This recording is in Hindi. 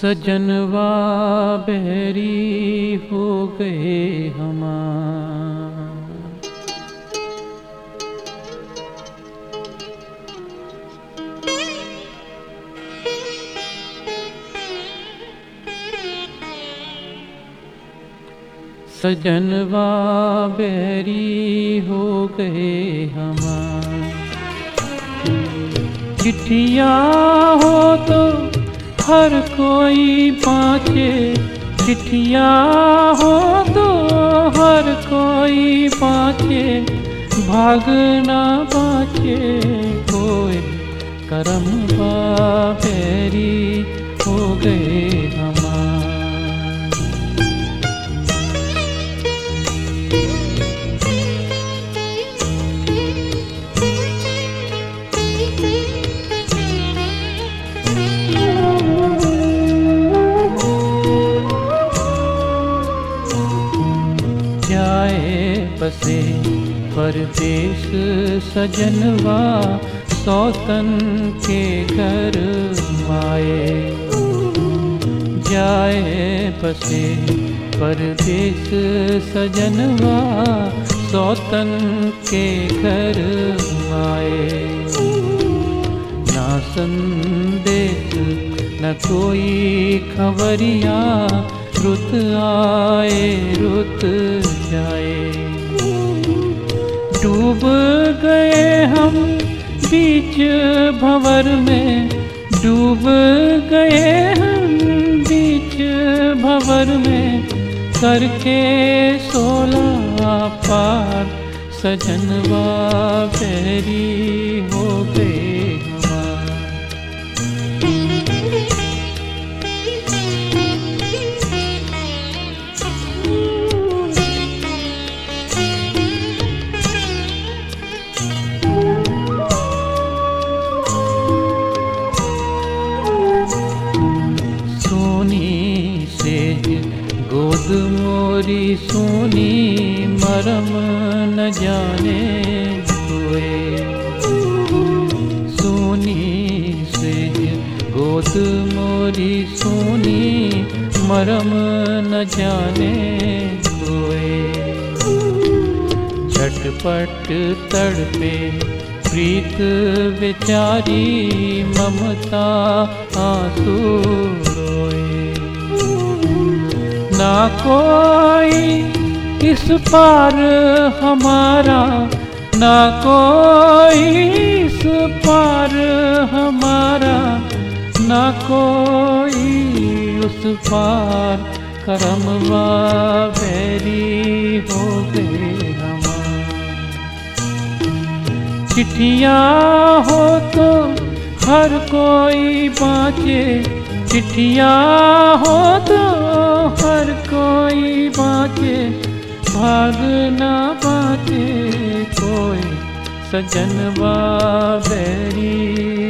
सजनवा बहरी हो गए हमार। सजनवा बहरी हो गए हमार। चिट्ठियाँ हो तो हर कोई बाँचे, चिट्ठियाँ हो तो हर कोई बाँचे, भाग ना बाँचे कोई, करमवा बहरी हो गए हमार। बसे परदेश सजनवा सौतन के घर माए, जाए बसे परदेश सजनवा सौतन के घर माए। ना संदेश न कोई खबरिया, रुत आए रुत जाए। डूब गए हम बीच भंवर में, डूब गए हम बीच भंवर में, करके 16 पार सजनवा बहरी हो गए हमार। गोद मोरी सोनी मरम न जाने हुए। सोनी से गोद मोरी सोनी मरम न जाने हुए। झटपट तड़पे प्रीत बेचारी, ममता आंसू रोए। ना कोई इस पार हमारा, ना कोई इस पार हमारा, ना कोई उस पार, करमवा बहरी हो गए हमार। चिट्ठियाँ हो तो हर कोई बाँचे, चिट्ठियाँ हो तो हर कोई बाँचे, भाग ना बाँचे कोई, सजनवा बहरी